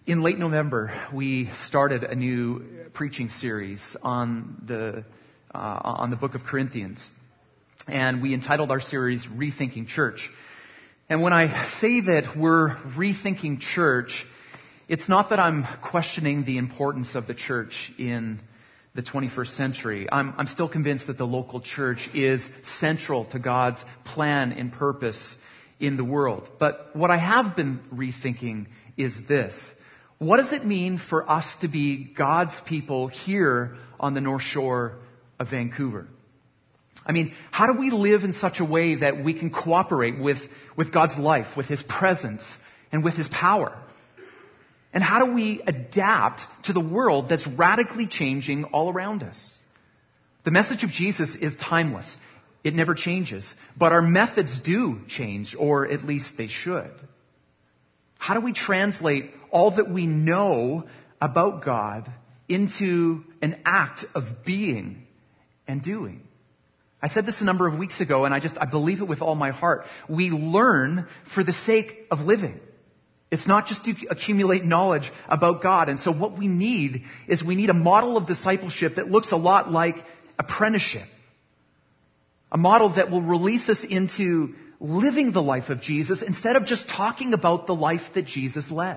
In late November, we started a new preaching series on the book of Corinthians. And we entitled our series, Rethinking Church. And when I say that we're rethinking church, it's not that I'm questioning the importance of the church in the 21st century. I'm still convinced that the local church is central to God's plan and purpose in the world. But what I have been rethinking is this. What does it mean for us to be God's people here on the North Shore of Vancouver? I mean, how do we live in such a way that we can cooperate with God's life, with His presence, and with His power? And how do we adapt to the world that's radically changing all around us? The message of Jesus is timeless. It never changes. But our methods do change, or at least they should. How do we translate all that we know about God into an act of being and doing? I said this a number of weeks ago, and I believe it with all my heart. We learn for the sake of living. It's not just to accumulate knowledge about God. And so what we need is a model of discipleship that looks a lot like apprenticeship. A model that will release us into living the life of Jesus instead of just talking about the life that Jesus led.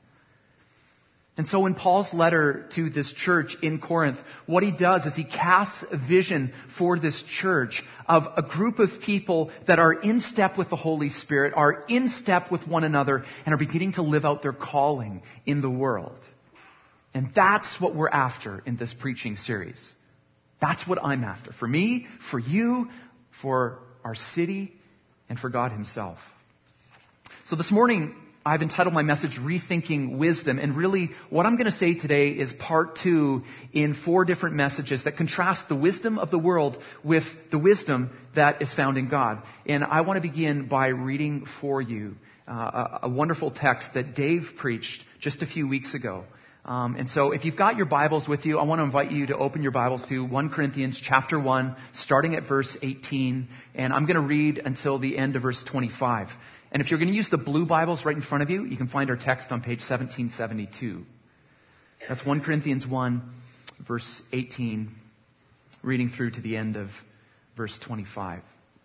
And so in Paul's letter to this church in Corinth, what he does is he casts a vision for this church of a group of people that are in step with the Holy Spirit, are in step with one another, and are beginning to live out their calling in the world. And that's what we're after in this preaching series. That's what I'm after. For me, for you, for our city, and for God Himself. So this morning, I've entitled my message, Rethinking Wisdom. And really, what I'm going to say today is part 2 in 4 different messages that contrast the wisdom of the world with the wisdom that is found in God. And I want to begin by reading for you a wonderful text that Dave preached just a few weeks ago. And so if you've got your Bibles with you, I want to invite you to open your Bibles to 1 Corinthians chapter 1, starting at verse 18. And I'm going to read until the end of verse 25. And if you're going to use the blue Bibles right in front of you, you can find our text on page 1772. That's 1 Corinthians 1, verse 18, reading through to the end of verse 25.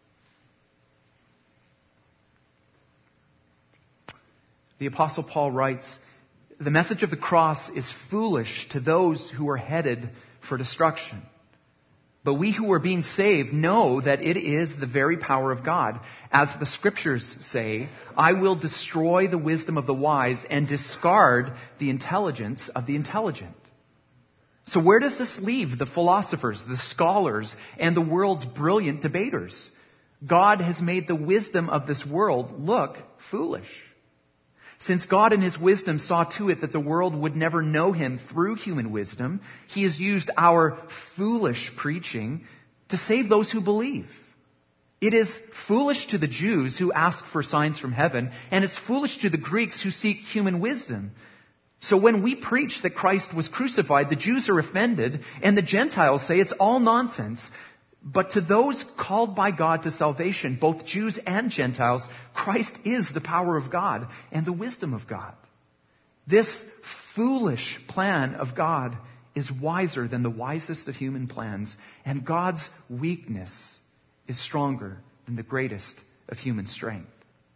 The Apostle Paul writes, "The message of the cross is foolish to those who are headed for destruction. But we who are being saved know that it is the very power of God. As the Scriptures say, I will destroy the wisdom of the wise and discard the intelligence of the intelligent." So where does this leave the philosophers, the scholars, and the world's brilliant debaters? God has made the wisdom of this world look foolish. Since God in His wisdom saw to it that the world would never know Him through human wisdom, He has used our foolish preaching to save those who believe. It is foolish to the Jews who ask for signs from heaven, and it's foolish to the Greeks who seek human wisdom. So when we preach that Christ was crucified, the Jews are offended, and the Gentiles say it's all nonsense. But to those called by God to salvation, both Jews and Gentiles, Christ is the power of God and the wisdom of God. This foolish plan of God is wiser than the wisest of human plans, and God's weakness is stronger than the greatest of human strength.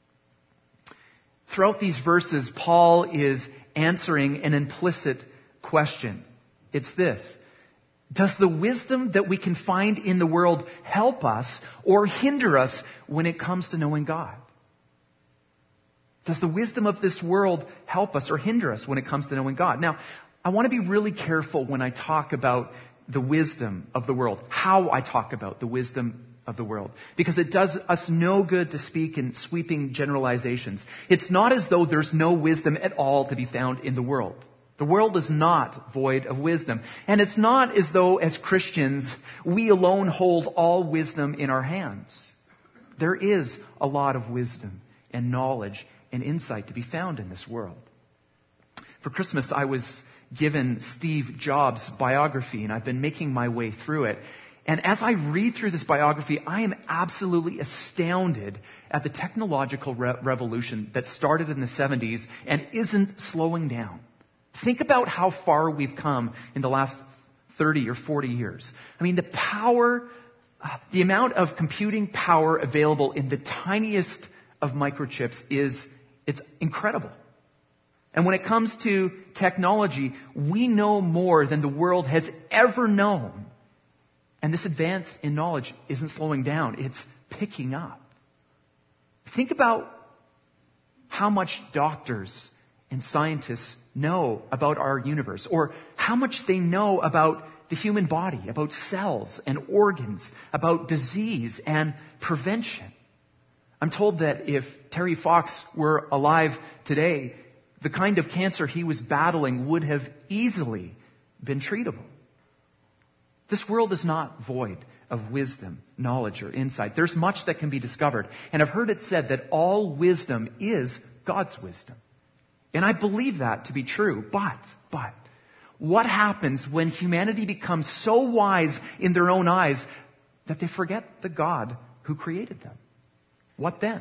Throughout these verses, Paul is answering an implicit question. It's this: does the wisdom that we can find in the world help us or hinder us when it comes to knowing God? Does the wisdom of this world help us or hinder us when it comes to knowing God? Now, I want to be really careful when I talk about the wisdom of the world, how I talk about the wisdom of the world, because it does us no good to speak in sweeping generalizations. It's not as though there's no wisdom at all to be found in the world. The world is not void of wisdom. And it's not as though, as Christians, we alone hold all wisdom in our hands. There is a lot of wisdom and knowledge and insight to be found in this world. For Christmas, I was given Steve Jobs' biography, and I've been making my way through it. And as I read through this biography, I am absolutely astounded at the technological revolution that started in the 70s and isn't slowing down. Think about how far we've come in the last 30 or 40 years. I mean, the amount of computing power available in the tiniest of microchips it's incredible. And when it comes to technology, we know more than the world has ever known. And this advance in knowledge isn't slowing down, it's picking up. Think about how much doctors and scientists know about our universe, or how much they know about the human body, about cells and organs, about disease and prevention. I'm told that if Terry Fox were alive today, the kind of cancer he was battling would have easily been treatable. This world is not void of wisdom, knowledge, or insight. There's much that can be discovered. And I've heard it said that all wisdom is God's wisdom. And I believe that to be true. But, what happens when humanity becomes so wise in their own eyes that they forget the God who created them? What then?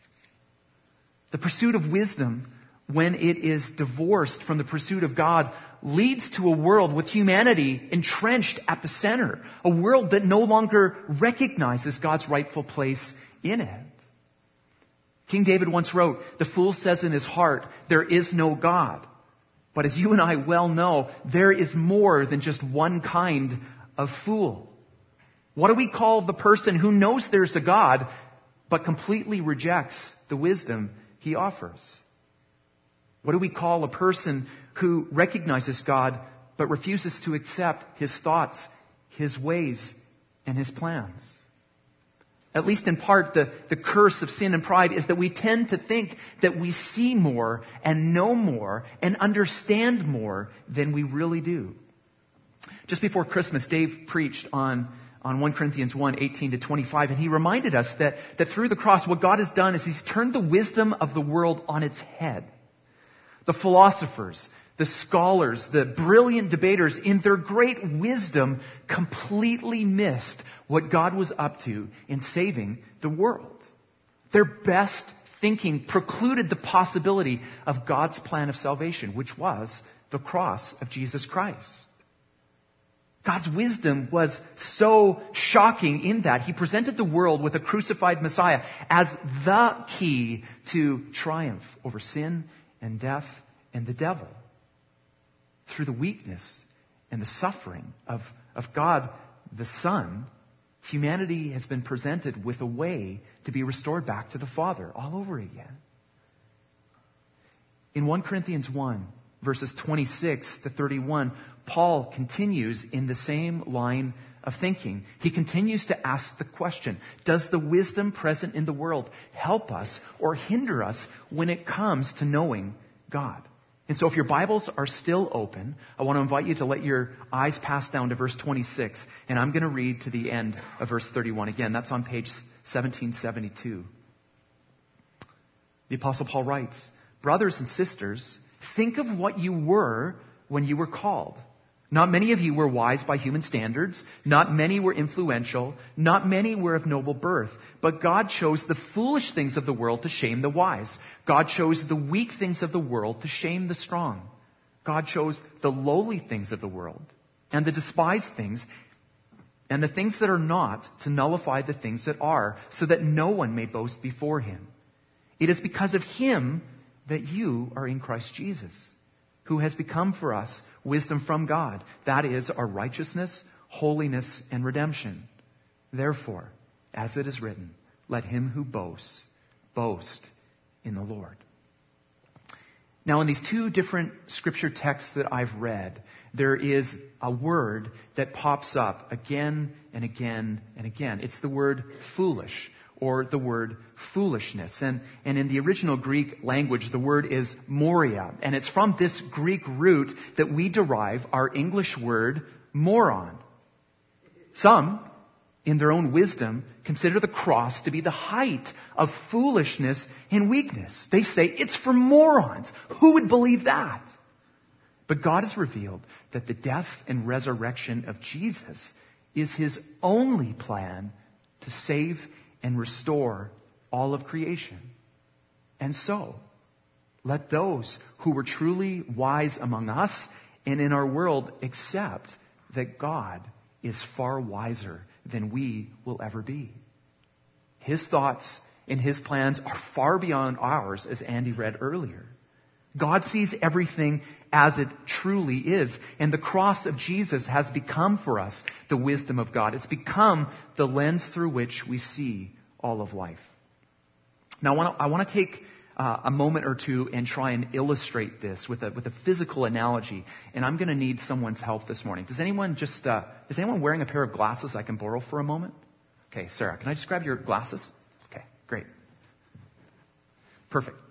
The pursuit of wisdom, when it is divorced from the pursuit of God, leads to a world with humanity entrenched at the center. A world that no longer recognizes God's rightful place in it. King David once wrote, "The fool says in his heart, there is no God." But as you and I well know, there is more than just one kind of fool. What do we call the person who knows there's a God, but completely rejects the wisdom he offers? What do we call a person who recognizes God, but refuses to accept his thoughts, his ways, and his plans? At least in part, the curse of sin and pride is that we tend to think that we see more and know more and understand more than we really do. Just before Christmas, Dave preached on 1 Corinthians 1, 18 to 25, and he reminded us that through the cross, what God has done is He's turned the wisdom of the world on its head. The philosophers, the scholars, the brilliant debaters, in their great wisdom, completely missed what God was up to in saving the world. Their best thinking precluded the possibility of God's plan of salvation, which was the cross of Jesus Christ. God's wisdom was so shocking in that He presented the world with a crucified Messiah as the key to triumph over sin and death and the devil. Through the weakness and the suffering of God the Son, humanity has been presented with a way to be restored back to the Father all over again. In 1 Corinthians 1, verses 26 to 31, Paul continues in the same line of thinking. He continues to ask the question, does the wisdom present in the world help us or hinder us when it comes to knowing God? And so if your Bibles are still open, I want to invite you to let your eyes pass down to verse 26, and I'm going to read to the end of verse 31. Again, that's on page 1772. The Apostle Paul writes, "Brothers and sisters, think of what you were when you were called. Not many of you were wise by human standards. Not many were influential. Not many were of noble birth. But God chose the foolish things of the world to shame the wise. God chose the weak things of the world to shame the strong. God chose the lowly things of the world and the despised things and the things that are not to nullify the things that are, so that no one may boast before Him. It is because of Him that you are in Christ Jesus, who has become for us wisdom from God. That is our righteousness, holiness, and redemption. Therefore, as it is written, let him who boasts, boast in the Lord." Now, in these two different scripture texts that I've read, there is a word that pops up again and again and again. It's the word foolish, or the word foolishness. And in the original Greek language, the word is moria. And it's from this Greek root that we derive our English word moron. Some, in their own wisdom, consider the cross to be the height of foolishness and weakness. They say, it's for morons. Who would believe that? But God has revealed that the death and resurrection of Jesus is His only plan to save and restore all of creation. And so, Let those who were truly wise among us and in our world accept that God is far wiser than we will ever be. His thoughts and His plans are far beyond ours, as Andy read earlier. God sees everything as it truly is. And the cross of Jesus has become for us the wisdom of God. It's become the lens through which we see all of life. Now, I want to take a moment or two and try and illustrate this with a physical analogy. And I'm going to need someone's help this morning. Is anyone wearing a pair of glasses I can borrow for a moment? Okay, Sarah, can I just grab your glasses? Okay, great. Perfect.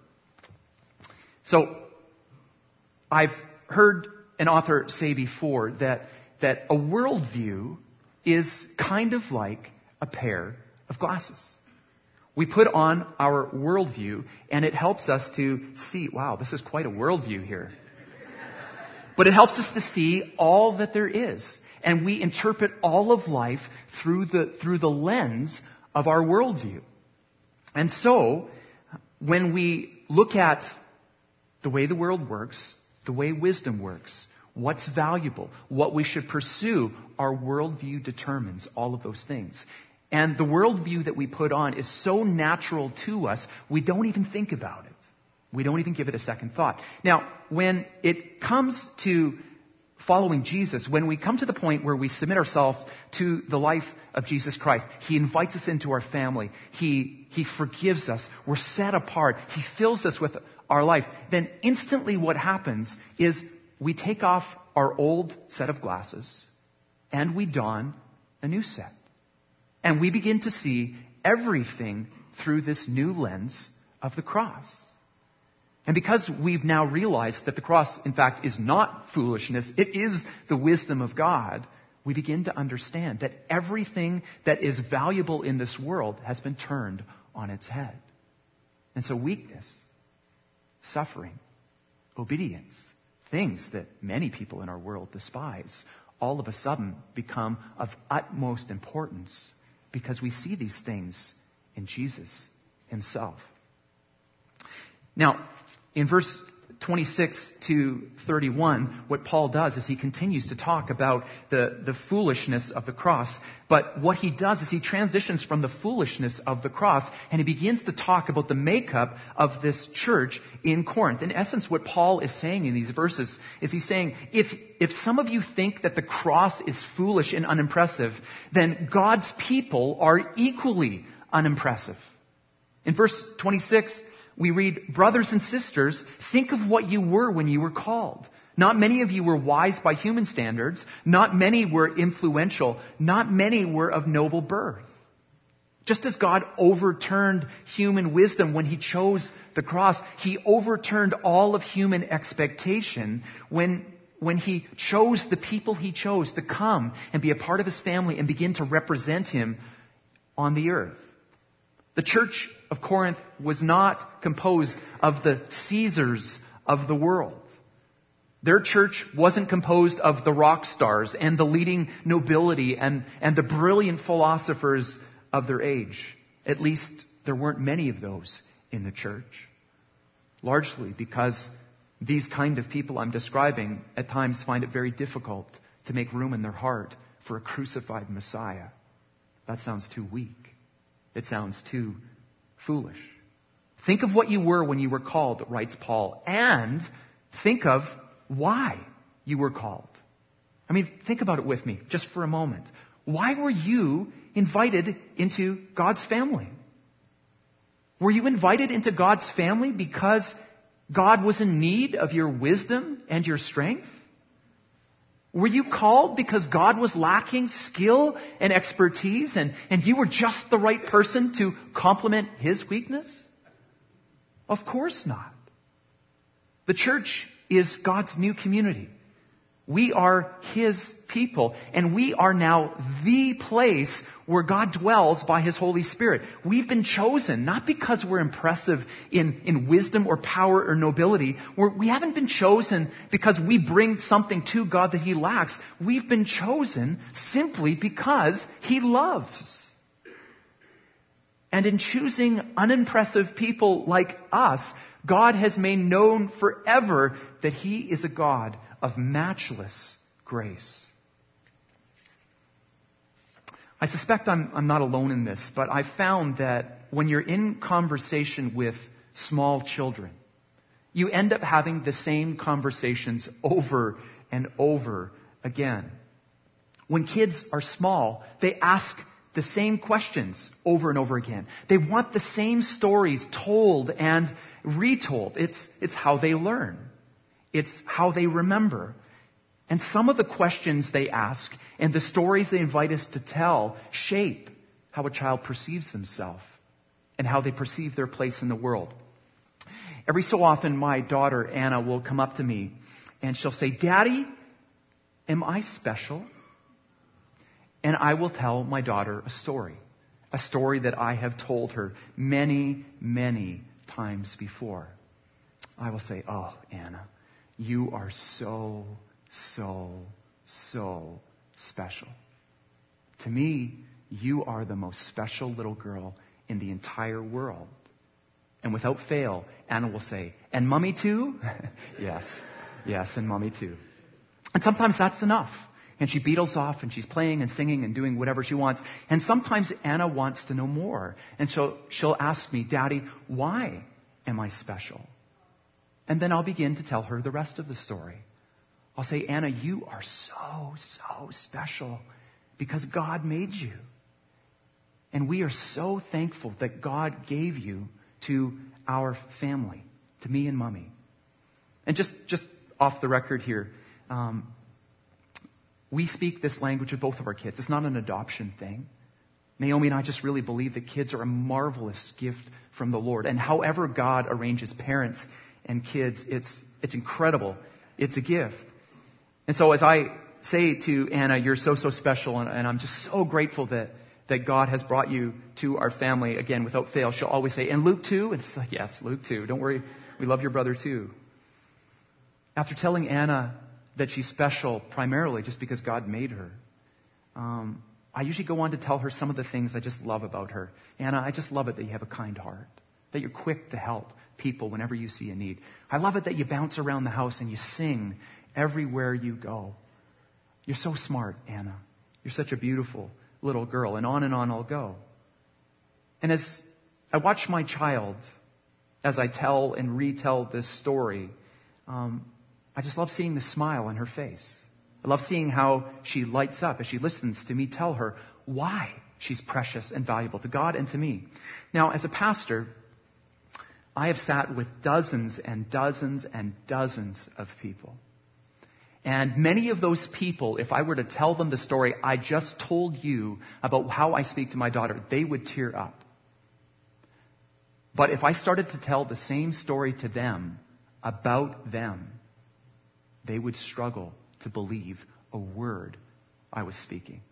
So, I've heard an author say before that a worldview is kind of like a pair of glasses. We put on our worldview, and it helps us to see, wow, this is quite a worldview here. But it helps us to see all that there is. And we interpret all of life through the lens of our worldview. And so, when we look at the way the world works, the way wisdom works, what's valuable, what we should pursue, our worldview determines all of those things. And the worldview that we put on is so natural to us, we don't even think about it. We don't even give it a second thought. Now, when it comes to following Jesus, when we come to the point where we submit ourselves to the life of Jesus Christ, He invites us into our family. He forgives us. We're set apart. He fills us with our life. Then instantly what happens is we take off our old set of glasses and we don a new set. And we begin to see everything through this new lens of the cross. And because we've now realized that the cross, in fact, is not foolishness, it is the wisdom of God, we begin to understand that everything that is valuable in this world has been turned on its head. And so weakness, suffering, obedience, things that many people in our world despise, all of a sudden become of utmost importance because we see these things in Jesus Himself. Now, in verse 26 to 31, what Paul does is he continues to talk about the foolishness of the cross. But what he does is he transitions from the foolishness of the cross and he begins to talk about the makeup of this church in Corinth. In essence, what Paul is saying in these verses is he's saying, if some of you think that the cross is foolish and unimpressive, then God's people are equally unimpressive. In verse 26, we read, brothers and sisters, think of what you were when you were called. Not many of you were wise by human standards. Not many were influential. Not many were of noble birth. Just as God overturned human wisdom when He chose the cross, He overturned all of human expectation when He chose the people He chose to come and be a part of His family and begin to represent Him on the earth. The church of Corinth was not composed of the Caesars of the world. Their church wasn't composed of the rock stars and the leading nobility and the brilliant philosophers of their age. At least there weren't many of those in the church. Largely because these kind of people I'm describing at times find it very difficult to make room in their heart for a crucified Messiah. That sounds too weak. It sounds too foolish. Think of what you were when you were called, writes Paul, and think of why you were called. I mean, think about it with me just for a moment. Why were you invited into God's family? Were you invited into God's family because God was in need of your wisdom and your strength? Were you called because God was lacking skill and expertise and you were just the right person to complement His weakness? Of course not. The church is God's new community. We are His people, and we are now the place where God dwells by His Holy Spirit. We've been chosen, not because we're impressive in wisdom or power or nobility. We haven't been chosen because we bring something to God that He lacks. We've been chosen simply because He loves. And in choosing unimpressive people like us, God has made known forever that He is a God of matchless grace. I suspect I'm not alone in this, but I found that when you're in conversation with small children, you end up having the same conversations over and over again. When kids are small, they ask the same questions over and over again. They want the same stories told and retold. It's how they learn. It's how they remember. And some of the questions they ask and the stories they invite us to tell shape how a child perceives themselves and how they perceive their place in the world. Every so often, my daughter, Anna, will come up to me and she'll say, "Daddy, am I special?" And I will tell my daughter a story that I have told her many, many times before. I will say, "Oh, Anna, you are so, so, so special. To me, you are the most special little girl in the entire world." And without fail, Anna will say, "And Mommy too?" Yes, and Mommy too. And sometimes that's enough. And she beetles off and she's playing and singing and doing whatever she wants. And sometimes Anna wants to know more. And she'll ask me, "Daddy, why am I special?" And then I'll begin to tell her the rest of the story. I'll say, "Anna, you are so, so special because God made you. And we are so thankful that God gave you to our family, to me and Mommy." And just off the record here, we speak this language with both of our kids. It's not an adoption thing. Naomi and I just really believe that kids are a marvelous gift from the Lord. And however God arranges parents and kids, it's incredible. It's a gift. And so as I say to Anna, "You're so, so special," and I'm just so grateful that God has brought you to our family, again, without fail, she'll always say, "And Luke too?" And it's like, "Yes, Luke too. Don't worry, we love your brother too." After telling Anna that she's special primarily just because God made her, I usually go on to tell her some of the things I just love about her. "Anna, I just love it that you have a kind heart, that you're quick to help people whenever you see a need. I love it that you bounce around the house and you sing everywhere you go. You're so smart, Anna. You're such a beautiful little girl," and on I'll go. And as I watch my child, as I tell and retell this story, I just love seeing the smile on her face. I love seeing how she lights up as she listens to me tell her why she's precious and valuable to God and to me. Now, as a pastor, I have sat with dozens and dozens and dozens of people. And many of those people, if I were to tell them the story I just told you about how I speak to my daughter, they would tear up. But if I started to tell the same story to them about them, they would struggle to believe a word I was speaking.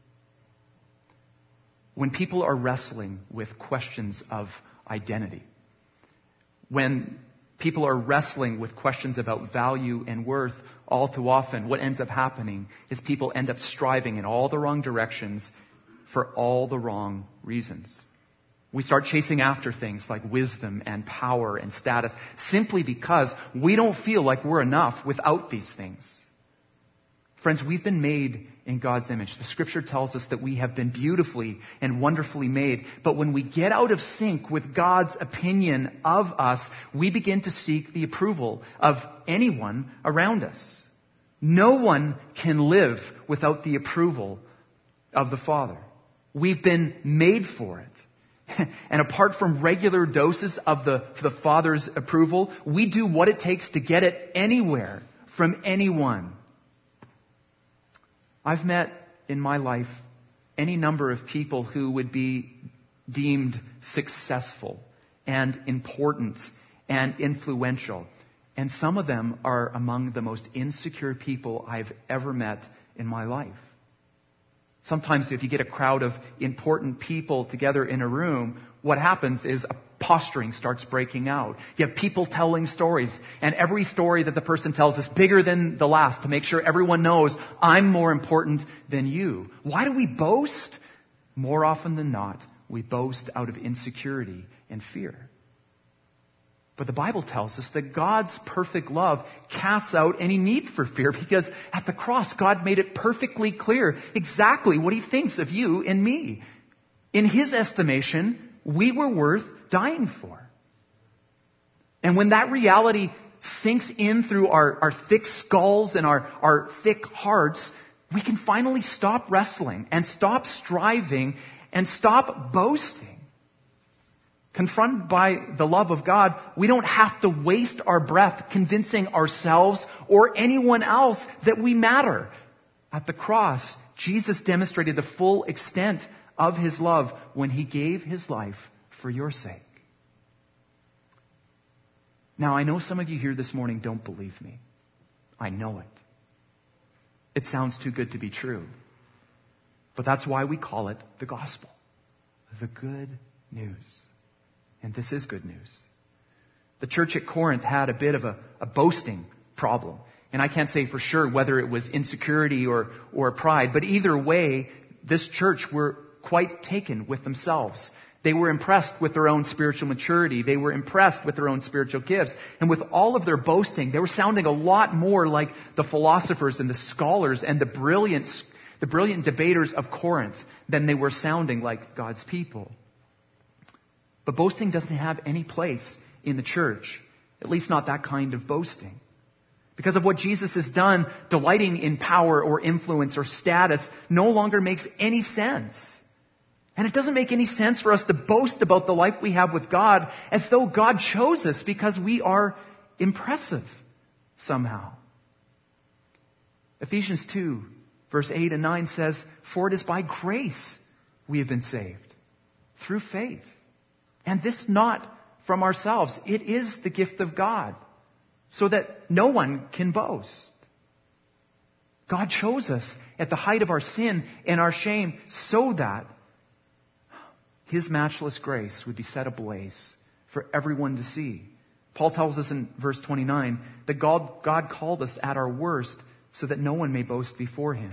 When people are wrestling with questions of identity, when people are wrestling with questions about value and worth, all too often what ends up happening is people end up striving in all the wrong directions for all the wrong reasons. We start chasing after things like wisdom and power and status simply because we don't feel like we're enough without these things. Friends, we've been made in God's image. The scripture tells us that we have been beautifully and wonderfully made. But when we get out of sync with God's opinion of us, we begin to seek the approval of anyone around us. No one can live without the approval of the Father. We've been made for it. And apart from regular doses of the Father's approval, we do what it takes to get it anywhere from anyone. I've met in my life any number of people who would be deemed successful and important and influential. And some of them are among the most insecure people I've ever met in my life. Sometimes if you get a crowd of important people together in a room, what happens is a posturing starts breaking out. You have people telling stories, and every story that the person tells is bigger than the last to make sure everyone knows I'm more important than you. Why do we boast? More often than not, we boast out of insecurity and fear. But the Bible tells us that God's perfect love casts out any need for fear, because at the cross, God made it perfectly clear exactly what he thinks of you and me. In his estimation, we were worth dying for. And when that reality sinks in through our thick skulls and our thick hearts, we can finally stop wrestling and stop striving and stop boasting. Confronted by the love of God, we don't have to waste our breath convincing ourselves or anyone else that we matter. At the cross, Jesus demonstrated the full extent of his love when he gave his life for your sake. Now, I know some of you here this morning don't believe me. I know it. It sounds too good to be true. But that's why we call it the gospel. The good news. And this is good news. The church at Corinth had a bit of a boasting problem. And I can't say for sure whether it was insecurity or pride. But either way, this church were quite taken with themselves. They were impressed with their own spiritual maturity. They were impressed with their own spiritual gifts. And with all of their boasting, they were sounding a lot more like the philosophers and the scholars and the brilliant debaters of Corinth than they were sounding like God's people. But boasting doesn't have any place in the church, at least not that kind of boasting. Because of what Jesus has done, delighting in power or influence or status no longer makes any sense. And it doesn't make any sense for us to boast about the life we have with God as though God chose us because we are impressive somehow. Ephesians 2, verse 8 and 9 says, "For it is by grace we have been saved, through faith. And this not from ourselves. It is the gift of God, so that no one can boast." God chose us at the height of our sin and our shame so that his matchless grace would be set ablaze for everyone to see. Paul tells us in verse 29 that God called us at our worst so that no one may boast before him.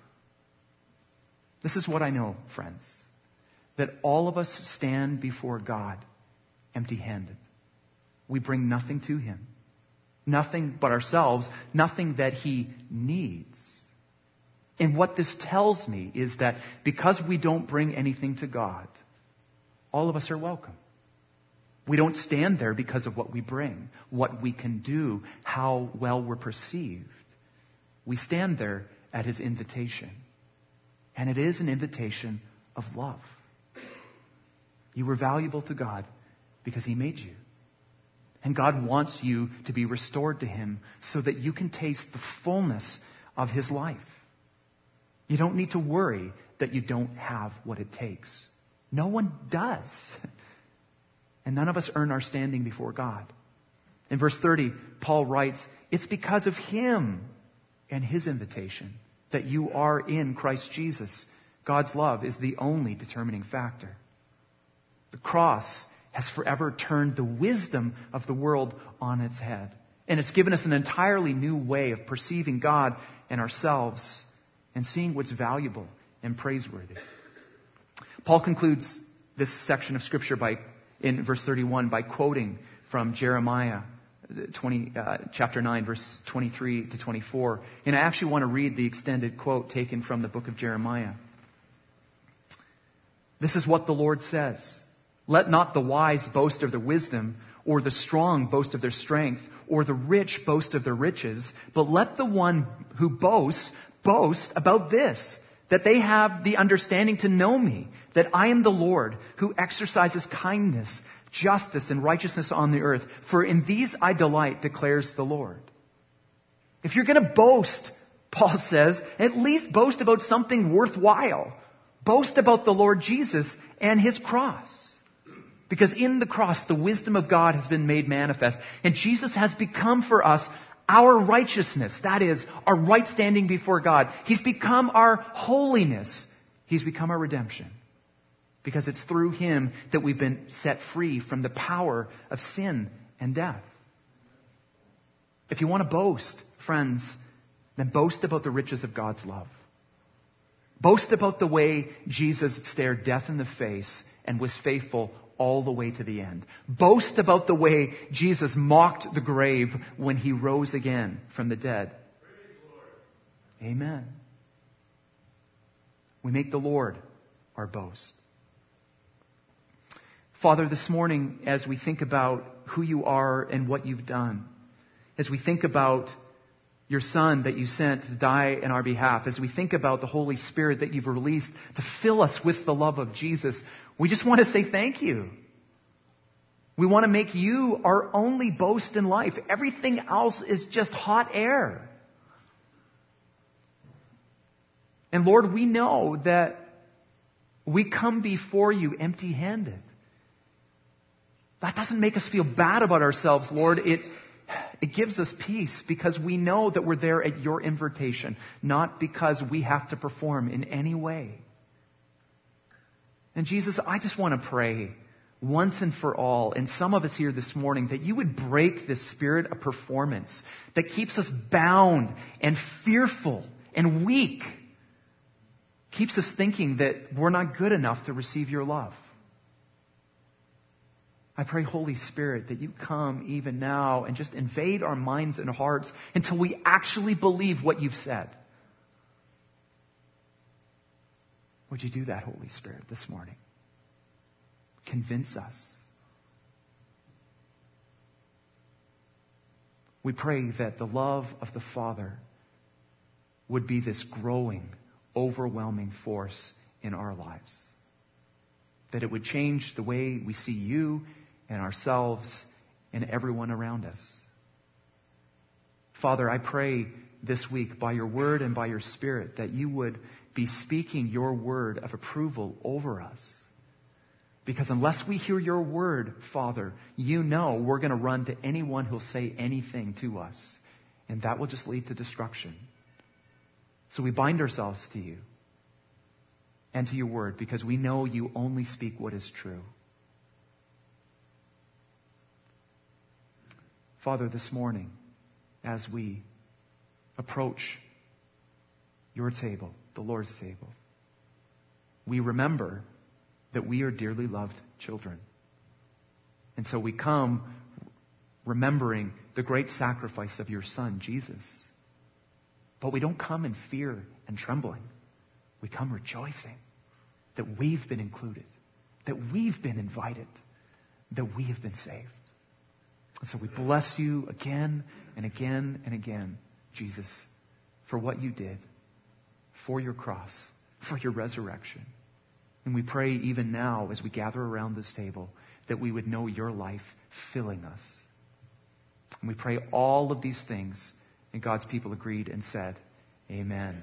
This is what I know, friends, that all of us stand before God empty-handed. We bring nothing to him. Nothing but ourselves. Nothing that he needs. And what this tells me is that because we don't bring anything to God, all of us are welcome. We don't stand there because of what we bring, what we can do, how well we're perceived. We stand there at his invitation. And it is an invitation of love. You were valuable to God because he made you. And God wants you to be restored to him so that you can taste the fullness of his life. You don't need to worry that you don't have what it takes. No one does. And none of us earn our standing before God. In verse 30, Paul writes, "It's because of him and his invitation that you are in Christ Jesus. God's love is the only determining factor." The cross has forever turned the wisdom of the world on its head. And it's given us an entirely new way of perceiving God and ourselves and seeing what's valuable and praiseworthy. Paul concludes this section of Scripture in verse 31 by quoting from Jeremiah chapter 9, verse 23 to 24. And I actually want to read the extended quote taken from the book of Jeremiah. This is what the Lord says. "Let not the wise boast of their wisdom, or the strong boast of their strength, or the rich boast of their riches, but let the one who boasts boast about this, that they have the understanding to know me, that I am the Lord, who exercises kindness, justice, and righteousness on the earth. For in these I delight, declares the Lord." If you're going to boast, Paul says, at least boast about something worthwhile. Boast about the Lord Jesus and his cross. Because in the cross, the wisdom of God has been made manifest. And Jesus has become for us our righteousness. That is, our right standing before God. He's become our holiness. He's become our redemption. Because it's through him that we've been set free from the power of sin and death. If you want to boast, friends, then boast about the riches of God's love. Boast about the way Jesus stared death in the face and was faithful all the way to the end. Boast about the way Jesus mocked the grave when he rose again from the dead. Amen. We make the Lord our boast. Father, this morning, as we think about who you are and what you've done, as we think about your Son that you sent to die in our behalf, as we think about the Holy Spirit that you've released to fill us with the love of Jesus, we just want to say thank you. We want to make you our only boast in life. Everything else is just hot air. And Lord, we know that we come before you empty-handed. That doesn't make us feel bad about ourselves, Lord. It gives us peace because we know that we're there at your invitation, not because we have to perform in any way. And Jesus, I just want to pray once and for all, and some of us here this morning, that you would break this spirit of performance that keeps us bound and fearful and weak, keeps us thinking that we're not good enough to receive your love. I pray, Holy Spirit, that you come even now and just invade our minds and hearts until we actually believe what you've said. Would you do that, Holy Spirit, this morning? Convince us. We pray that the love of the Father would be this growing, overwhelming force in our lives. That it would change the way we see you and ourselves and everyone around us. Father, I pray this week by your word and by your Spirit that you would be speaking your word of approval over us. Because unless we hear your word, Father, you know we're going to run to anyone who'll say anything to us. And that will just lead to destruction. So we bind ourselves to you and to your word because we know you only speak what is true. Father, this morning, as we approach your table, the Lord's table, we remember that we are dearly loved children. And so we come remembering the great sacrifice of your Son, Jesus. But we don't come in fear and trembling. We come rejoicing that we've been included, that we've been invited, that we have been saved. And so we bless you again and again and again, Jesus, for what you did, for your cross, for your resurrection. And we pray even now as we gather around this table that we would know your life filling us. And we pray all of these things, and God's people agreed and said, Amen.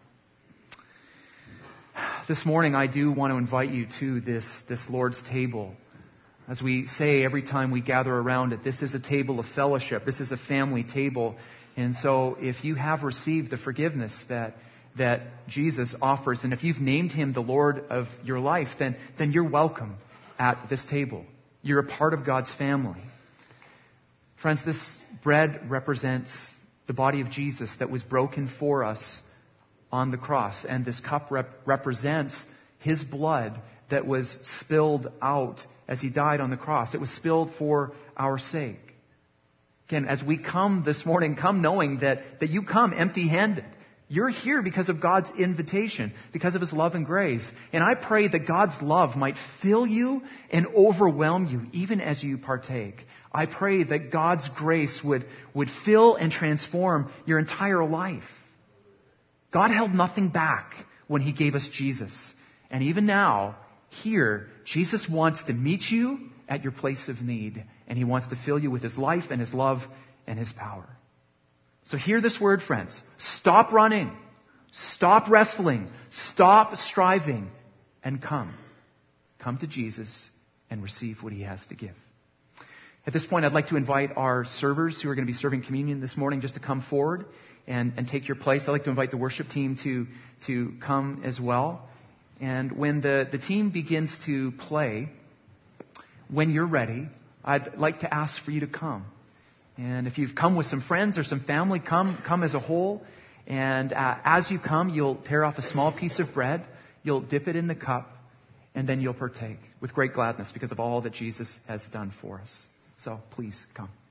This morning I do want to invite you to this Lord's table. As we say every time we gather around it, this is a table of fellowship. This is a family table. And so if you have received the forgiveness that Jesus offers, and if you've named him the Lord of your life, then you're welcome at this table. You're a part of God's family. Friends, this bread represents the body of Jesus that was broken for us on the cross. And this cup represents his blood that was spilled out as he died on the cross. It was spilled for our sake. Again, as we come this morning, come knowing that you come empty-handed. You're here because of God's invitation, because of his love and grace. And I pray that God's love might fill you and overwhelm you even as you partake. I pray that God's grace would fill and transform your entire life. God held nothing back when he gave us Jesus. And even now, here, Jesus wants to meet you at your place of need. And he wants to fill you with his life and his love and his power. So hear this word, friends. Stop running. Stop wrestling. Stop striving. And come. Come to Jesus and receive what he has to give. At this point, I'd like to invite our servers who are going to be serving communion this morning just to come forward and take your place. I'd like to invite the worship team to come as well. And when the team begins to play, when you're ready, I'd like to ask for you to come. And if you've come with some friends or some family, come as a whole. And as you come, you'll tear off a small piece of bread. You'll dip it in the cup. and then you'll partake with great gladness because of all that Jesus has done for us. So please come.